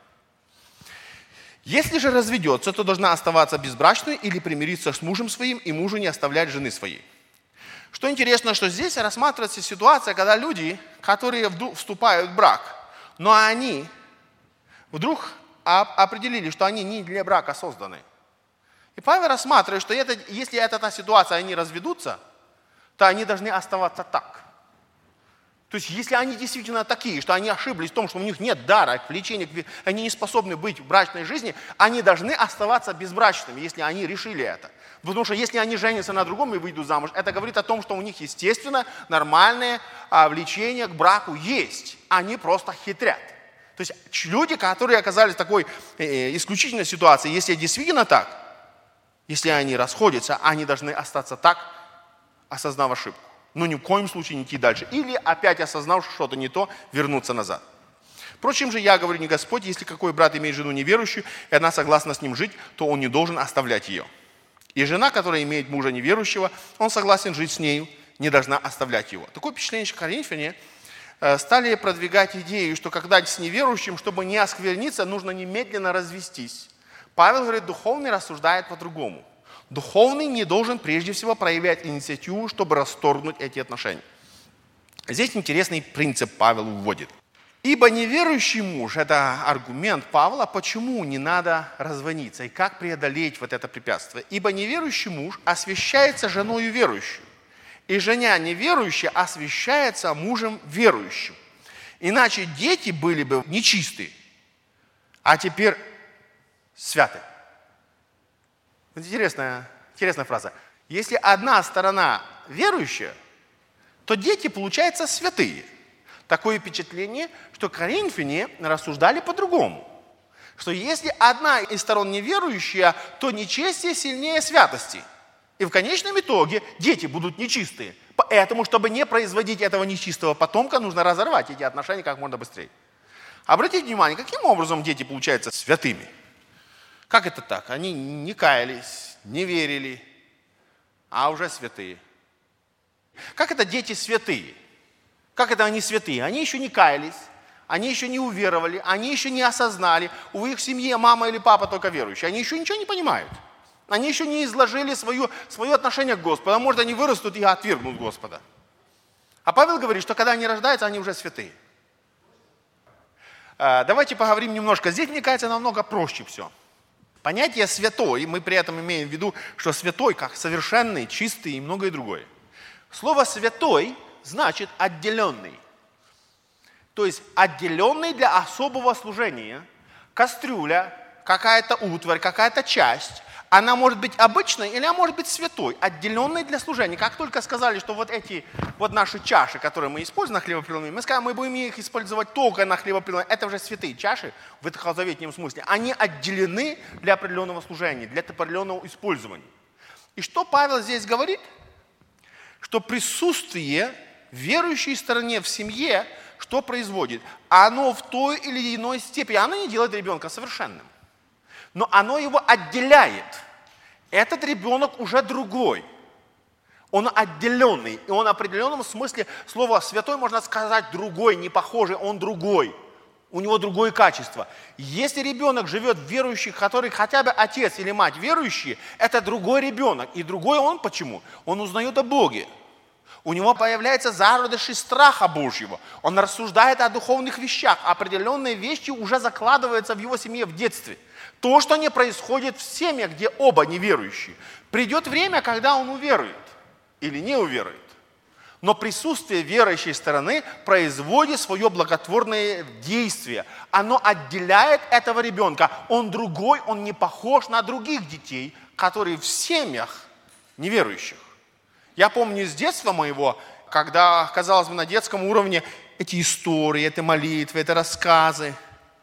Если же разведется, то должна оставаться безбрачной или примириться с мужем своим, и мужу не оставлять жены своей. Что интересно, что здесь рассматривается ситуация, когда люди, которые вступают в брак, но они вдруг определили, что они не для брака созданы. И Павел рассматривает, что если это та ситуация, они разведутся, то они должны оставаться так. То есть, если они действительно такие, что они ошиблись в том, что у них нет дара, влечения, они не способны быть в брачной жизни, они должны оставаться безбрачными, если они решили это. Потому что если они женятся на другом и выйдут замуж, это говорит о том, что у них, естественно, нормальное влечение к браку есть. Они просто хитрят. То есть люди, которые оказались в такой исключительной ситуации, если действительно так, если они расходятся, они должны остаться так, осознав ошибку. Но ни в коем случае не идти дальше. Или опять осознав, что что-то не то, вернуться назад. Впрочем же, я говорю не Господь, если какой брат имеет жену неверующую, и она согласна с ним жить, то он не должен оставлять ее. И жена, которая имеет мужа неверующего, он согласен жить с нею, не должна оставлять его. Такое впечатление, что коринфяне стали продвигать идею, что когда с неверующим, чтобы не оскверниться, нужно немедленно развестись. Павел говорит, духовный рассуждает по-другому. Духовный не должен прежде всего проявлять инициативу, чтобы расторгнуть эти отношения. Здесь интересный принцип Павел вводит. Ибо неверующий муж, это аргумент Павла, почему не надо разводиться и как преодолеть вот это препятствие. Ибо неверующий муж освящается женою верующую. И жена неверующая освящается мужем верующим. Иначе дети были бы нечистые, а теперь святы. Интересная Интересная фраза. Если одна сторона верующая, то дети, получаются, святые. Такое впечатление, что коринфяне рассуждали по-другому. Что если одна из сторон неверующая, то нечестие сильнее святости. И в конечном итоге дети будут нечистые. Поэтому, чтобы не производить этого нечистого потомка, нужно разорвать эти отношения как можно быстрее. Обратите внимание, каким образом дети получаются святыми? Как это так? Они не каялись, не верили, а уже святые. Как это дети святые? Как это они святые? Они еще не каялись, они еще не уверовали, они еще не осознали. У их семьи мама или папа только верующие. Они еще ничего не понимают. Они еще не изложили свое отношение к Господу. А может, они вырастут и отвергнут Господа. А Павел говорит, что когда они рождаются, они уже святые. Давайте поговорим немножко. Здесь, мне кажется, намного проще все. Понятие «святой», мы при этом имеем в виду, что святой как совершенный, чистый и многое другое. Слово «святой» значит «отделенный». То есть отделенный для особого служения. Кастрюля, какая-то утварь, какая-то часть, она может быть обычной или она может быть святой, отделенной для служения. Как только сказали, что вот эти вот наши чаши, которые мы используем на хлебопреломление, мы сказали, мы будем их использовать только на хлебопреломление. Это уже святые чаши в ветхозаветном смысле. Они отделены для определенного служения, для определенного использования. И что Павел здесь говорит? Что присутствие верующей стороне в семье, что производит? Оно в той или иной степени, оно не делает ребенка совершенным, но оно его отделяет. Этот ребенок уже другой. Он отделенный. И он в определенном смысле слова «святой» можно сказать другой, не похожий, он другой. У него другое качество. Если ребенок живет в верующих, который хотя бы отец или мать верующие, это другой ребенок. И другой он почему? Он узнает о Боге. У него появляется зародыши страха Божьего. Он рассуждает о духовных вещах. Определенные вещи уже закладываются в его семье в детстве. То, что не происходит в семьях, где оба неверующие. Придет время, когда он уверует или не уверует. Но присутствие верующей стороны производит свое благотворное действие. Оно отделяет этого ребенка. Он другой, он не похож на других детей, которые в семьях неверующих. Я помню из детства моего, когда, казалось бы, на детском уровне эти истории, эти молитвы, эти рассказы.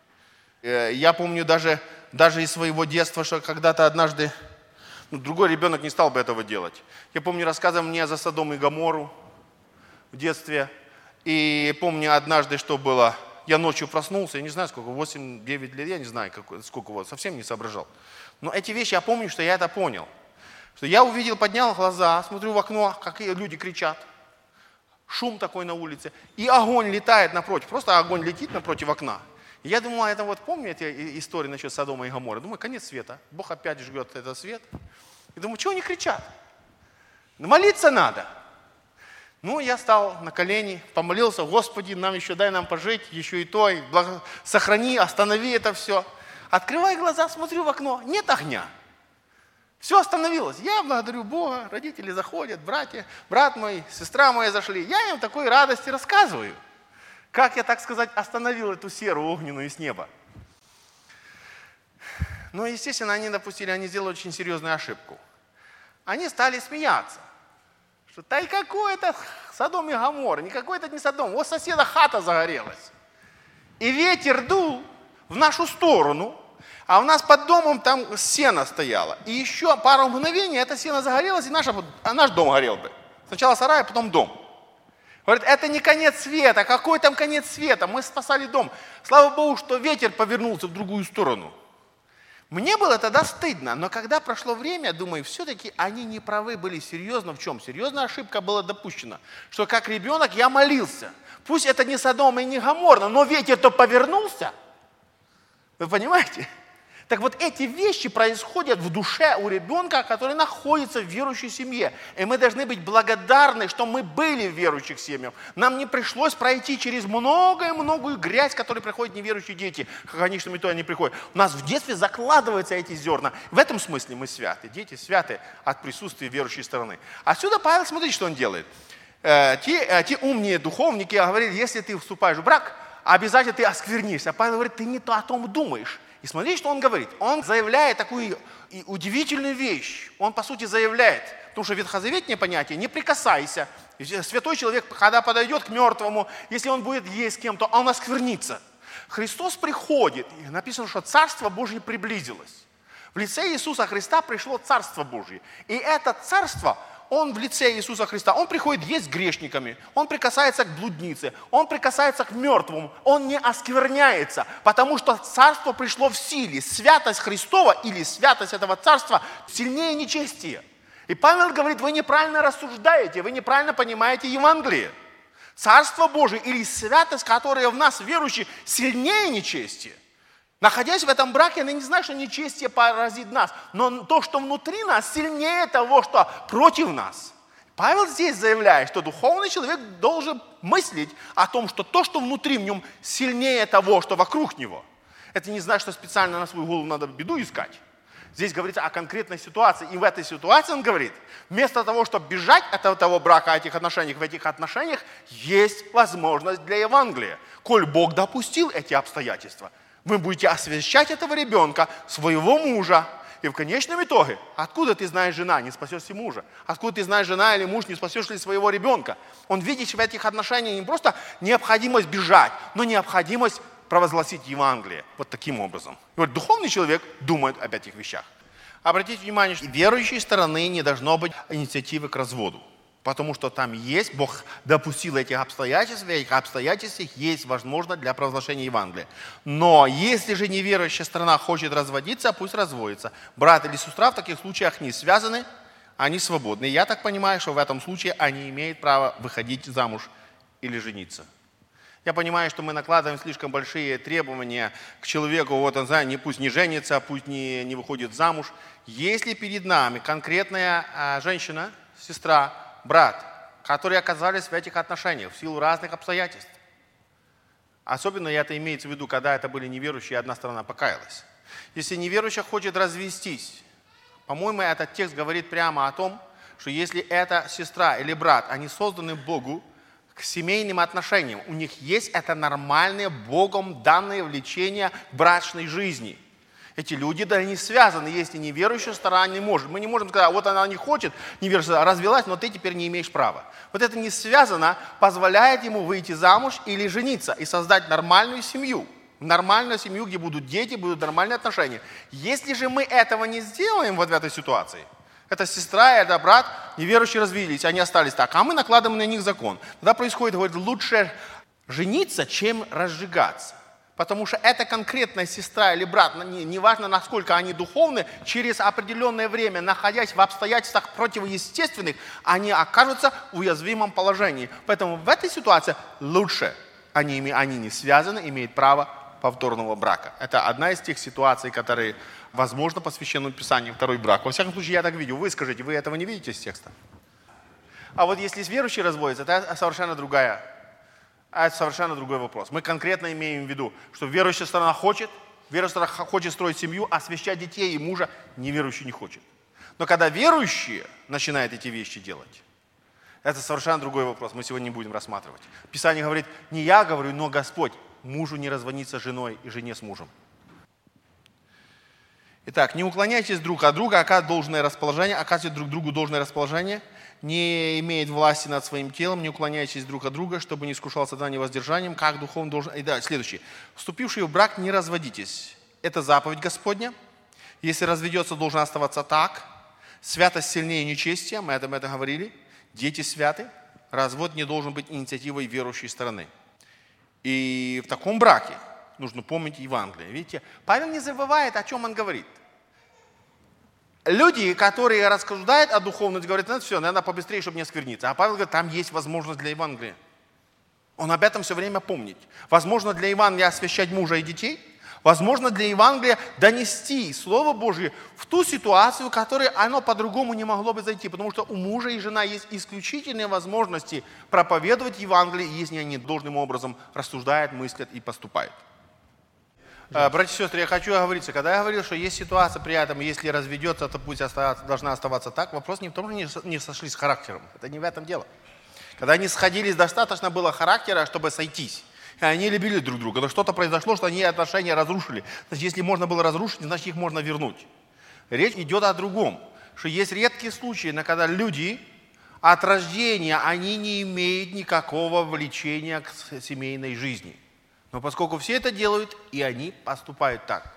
Я помню даже из своего детства, что когда-то однажды, другой ребенок не стал бы этого делать. Я помню, рассказывали мне за Содом и Гоморру в детстве. И помню однажды, что было, я ночью проснулся, я не знаю сколько, 8-9 лет, я не знаю сколько, вот, совсем не соображал. Но эти вещи, я помню, что я это понял. Что я увидел, поднял глаза, смотрю в окно, какие люди кричат. Шум такой на улице. И огонь летает напротив. Просто огонь летит напротив окна. И я думал, это вот помню эти истории насчет Содома и Гоморры. Думаю, конец света. Бог опять жгет этот свет. И думаю, чего они кричат? Молиться надо. Ну, я стал на колени, помолился, Господи, нам еще дай нам пожить, еще и то, и сохрани, останови это все. Открываю глаза, смотрю в окно, нет огня. Все остановилось. Я благодарю Бога, родители заходят, братья, брат мой, сестра моя зашли. Я им такой радости рассказываю. Как я, так сказать, остановил эту серу огненную с неба. Но, естественно, они сделали очень серьезную ошибку. Они стали смеяться. Что, да и какой это Содом и Гоморра, никакой это не Содом. Вот соседа хата загорелась. И ветер дул в нашу сторону. А у нас под домом там сено стояло. И еще пару мгновений это сено загорелось, и наш дом горел бы. Сначала сарай, а потом дом. Говорит, это не конец света. Какой там конец света? Мы спасали дом. Слава Богу, что ветер повернулся в другую сторону. Мне было тогда стыдно, но когда прошло время, думаю, все-таки они не правы были серьезно. В чем? Серьезная ошибка была допущена. Что как ребенок я молился. Пусть это не Содом и не Гоморра, но ветер-то повернулся. Вы понимаете? Так вот эти вещи происходят в душе у ребенка, который находится в верующей семье. И мы должны быть благодарны, что мы были в верующих семьях. Нам не пришлось пройти через многую грязь, которой приходят неверующие дети. В конечном итоге они приходят. У нас в детстве закладываются эти зерна. В этом смысле мы святы. Дети святы от присутствия верующей стороны. Отсюда Павел, смотрите, что он делает. Те умные духовники говорили, если ты вступаешь в брак, обязательно ты осквернишься. Павел говорит, ты не то о том думаешь. И смотрите, что он говорит. Он заявляет такую удивительную вещь. Он, по сути, заявляет, потому что ветхозаветное понятие «не прикасайся». Святой человек, когда подойдет к мертвому, если он будет есть с кем-то, он осквернится. Христос приходит, и написано, что Царство Божье приблизилось. В лице Иисуса Христа пришло Царство Божье. И это Царство, Он в лице Иисуса Христа, Он приходит есть с грешниками, Он прикасается к блуднице, Он прикасается к мертвому, Он не оскверняется, потому что Царство пришло в силе. Святость Христова или святость этого Царства сильнее нечестия. И Павел говорит, вы неправильно рассуждаете, вы неправильно понимаете Евангелие. Царство Божие или святость, которая в нас, верующие, сильнее нечестия. Находясь в этом браке, я не знаю, что нечестие поразит нас, но то, что внутри нас, сильнее того, что против нас. Павел здесь заявляет, что духовный человек должен мыслить о том, что то, что внутри в нем, сильнее того, что вокруг него. Это не значит, что специально на свою голову надо беду искать. Здесь говорится о конкретной ситуации. И в этой ситуации он говорит, вместо того, чтобы бежать от того брака, от этих отношений, в этих отношениях есть возможность для Евангелия. Коль Бог допустил эти обстоятельства, вы будете освящать этого ребенка, своего мужа. И в конечном итоге, откуда ты знаешь, жена не спасешь ли мужа? Откуда ты знаешь, жена или муж не спасешь ли своего ребенка? Он видит в этих отношениях не просто необходимость бежать, но необходимость провозгласить Евангелие. Вот таким образом. И вот духовный человек думает об этих вещах. Обратите внимание, что верующей стороны не должно быть инициативы к разводу. Потому что там есть, Бог допустил этих обстоятельств, в этих обстоятельствах есть возможность для провозглашения Евангелия. Но если же неверующая сторона хочет разводиться, пусть разводится. Брат или сестра в таких случаях не связаны, они свободны. Я так понимаю, что в этом случае они имеют право выходить замуж или жениться. Я понимаю, что мы накладываем слишком большие требования к человеку, вот он, знаете, пусть не женится, пусть не выходит замуж. Если перед нами конкретная женщина, сестра, брат, которые оказались в этих отношениях в силу разных обстоятельств. Особенно это имеется в виду, когда это были неверующие, одна сторона покаялась. Если неверующая хочет развестись, по-моему, этот текст говорит прямо о том, что если эта сестра или брат, они созданы Богу к семейным отношениям, у них есть это нормальное Богом данное влечение к брачной жизни. Эти люди, да, они связаны, если неверующая сторона не может. Мы не можем сказать, вот она не хочет, неверующая развелась, но ты теперь не имеешь права. Вот это не связано, позволяет ему выйти замуж или жениться и создать нормальную семью. Нормальную семью, где будут дети, будут нормальные отношения. Если же мы этого не сделаем вот в этой ситуации, эта сестра, это брат, неверующие развелись, они остались так, а мы накладываем на них закон. Тогда происходит, говорит, лучше жениться, чем разжигаться. Потому что эта конкретная сестра или брат, неважно насколько они духовны, через определенное время, находясь в обстоятельствах противоестественных, они окажутся в уязвимом положении. Поэтому в этой ситуации лучше они не связаны, имеют право повторного брака. Это одна из тех ситуаций, которые возможно по Священному Писанию, второй брак. Во всяком случае, я так видел. Вы скажите, вы этого не видите из текста? А вот если верующие разводятся, это совершенно другой вопрос. Мы конкретно имеем в виду, что верующая сторона хочет строить семью, освящать детей и мужа, неверующий не хочет. Но когда верующие начинают эти вещи делать, это совершенно другой вопрос, мы сегодня не будем рассматривать. Писание говорит, не я говорю, но Господь, мужу не разводиться с женой и жене с мужем. Итак, не уклоняйтесь друг от друга, оказывайте друг другу должное расположение, не имеет власти над своим телом, не уклоняйтесь друг от друга, чтобы не искушал сатана невоздержанием, как духовно должен... И да, следующее. Вступившие в брак, не разводитесь. Это заповедь Господня. Если разведется, должен оставаться так. Святость сильнее нечестия, мы об этом говорили. Дети святы. Развод не должен быть инициативой верующей стороны. И в таком браке нужно помнить Евангелие. Видите, Павел не забывает, о чем он говорит. Люди, которые рассуждают о духовности, говорят, ну все, надо побыстрее, чтобы не оскверниться. А Павел говорит, там есть возможность для Евангелия. Он об этом все время помнит. Возможно для Евангелия освящать мужа и детей. Возможно для Евангелия донести Слово Божье в ту ситуацию, в которой оно по-другому не могло бы зайти. Потому что у мужа и жены есть исключительные возможности проповедовать Евангелие, если они должным образом рассуждают, мыслят и поступают. Братья и сестры, я хочу оговориться, когда я говорил, что есть ситуация при этом, если разведется, то пусть должна оставаться так, вопрос не в том, что не сошлись с характером, это не в этом дело. Когда они сходились, достаточно было характера, чтобы сойтись. И они любили друг друга. Но что-то произошло, что они отношения разрушили. Значит, если можно было разрушить, значит, их можно вернуть. Речь идет о другом. Что есть редкие случаи, когда люди от рождения, они не имеют никакого влечения к семейной жизни. Но поскольку все это делают, и они поступают так.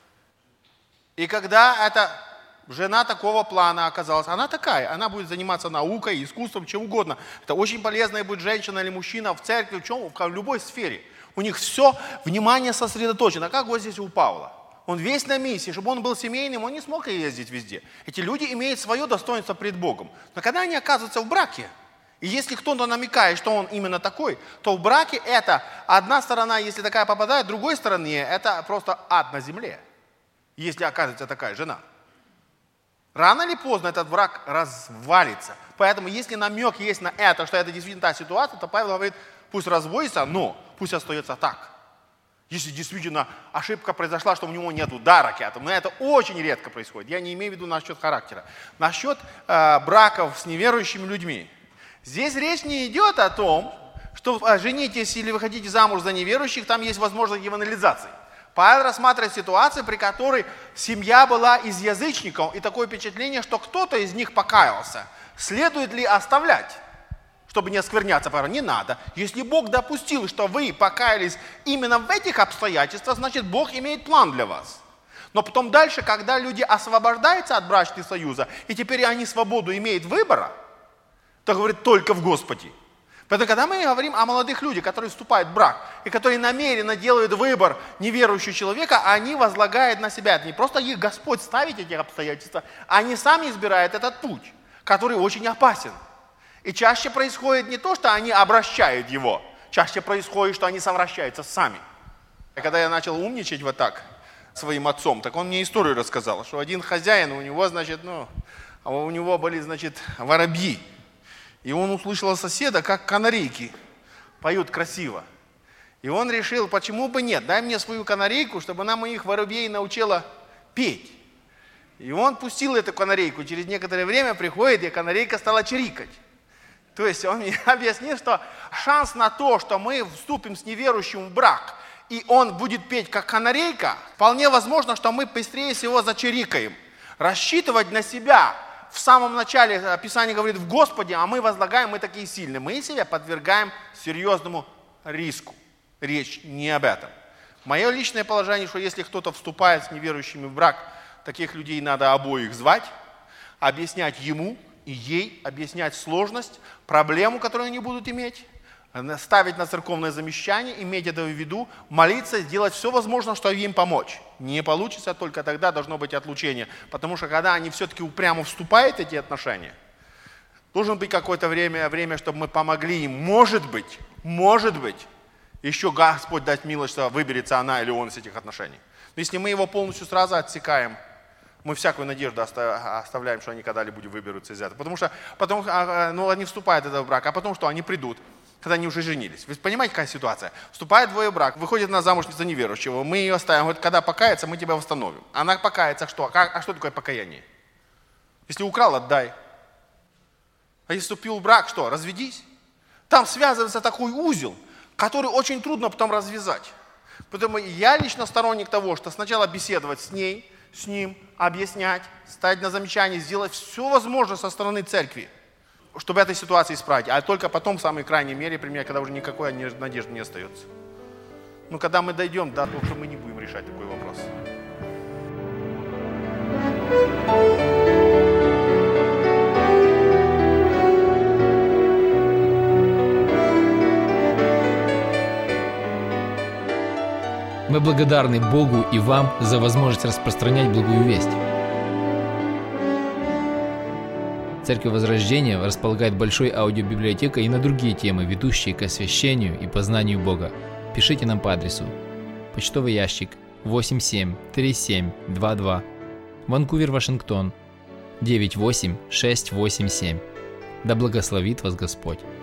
И когда эта жена такого плана оказалась, она такая, она будет заниматься наукой, искусством, чем угодно. Это очень полезная будет женщина или мужчина в церкви, в любой сфере. У них все внимание сосредоточено, как вот здесь у Павла. Он весь на миссии, чтобы он был семейным, он не смог ездить везде. Эти люди имеют свое достоинство пред Богом. Но когда они оказываются в браке, и если кто-то намекает, что он именно такой, то в браке это одна сторона, если такая попадает, с другой стороны это просто ад на земле, если оказывается такая жена. Рано или поздно этот брак развалится. Поэтому если намек есть на это, что это действительно та ситуация, то Павел говорит, пусть разводится, но пусть остается так. Если действительно ошибка произошла, что у него нет дара к этому, но это очень редко происходит. Я не имею в виду насчет характера. Насчет браков с неверующими людьми. Здесь речь не идет о том, что женитесь или вы хотите замуж за неверующих, там есть возможность евангелизации. Павел рассматривает ситуацию, при которой семья была из язычников, и такое впечатление, что кто-то из них покаялся. Следует ли оставлять? Чтобы не оскверняться, не надо. Если Бог допустил, что вы покаялись именно в этих обстоятельствах, значит, Бог имеет план для вас. Но потом дальше, когда люди освобождаются от брачного союза, и теперь они свободу имеют выбора, то говорит только в Господе. Поэтому, когда мы говорим о молодых людях, которые вступают в брак, и которые намеренно делают выбор неверующего человека, они возлагают на себя. Это не просто их Господь ставит эти обстоятельства, они сами избирают этот путь, который очень опасен. И чаще происходит не то, что они обращают его, чаще происходит, что они совращаются сами. И когда я начал умничать вот так своим отцом, так он мне историю рассказал, что один хозяин, у него были, воробьи. И он услышал соседа, как канарейки поют красиво. И он решил, почему бы нет, дай мне свою канарейку, чтобы она моих воробьей научила петь. И он пустил эту канарейку, через некоторое время приходит, и канарейка стала чирикать. То есть он мне объяснил, что шанс на то, что мы вступим с неверующим в брак, и он будет петь как канарейка, вполне возможно, что мы быстрее всего зачирикаем. Рассчитывать на себя в самом начале Писание говорит в Господе, а мы возлагаем, мы такие сильные. Мы себя подвергаем серьезному риску. Речь не об этом. Мое личное положение, что если кто-то вступает с неверующими в брак, таких людей надо обоих звать, объяснять ему и ей, объяснять сложность, проблему, которую они будут иметь, ставить на церковное замещание, иметь это в виду, молиться, сделать все возможное, чтобы им помочь. Не получится, только тогда должно быть отлучение. Потому что когда они все-таки упрямо вступают в эти отношения, должен быть какое-то время, чтобы мы помогли им. Может быть, еще Господь даст милость, что выберется она или он из этих отношений. Но если мы его полностью сразу отсекаем, мы всякую надежду оставляем, что они когда-либо выберутся из этого. Потому что они вступают в этот брак, а потом что? Они придут, когда они уже женились. Вы понимаете, какая ситуация? Вступает двое в брак, выходит на замуж за неверующего, мы ее оставим, говорит, когда покается, мы тебя восстановим. Она покается, что? А что такое покаяние? Если украл, отдай. А если вступил в брак, что? Разведись. Там связывается такой узел, который очень трудно потом развязать. Поэтому я лично сторонник того, что сначала беседовать с ней, с ним, объяснять, стать на замечание, сделать все возможное со стороны церкви, чтобы этой ситуации исправить. А только потом, в самой крайней мере, пример, когда уже никакой надежды не остается. Но когда мы дойдем до того, что мы не будем решать такой вопрос. Мы благодарны Богу и вам за возможность распространять благую весть. Церковь Возрождения располагает большой аудиобиблиотекой и на другие темы, ведущие к освящению и познанию Бога. Пишите нам по адресу: почтовый ящик 873722, Ванкувер, Вашингтон 98687. Да благословит вас Господь!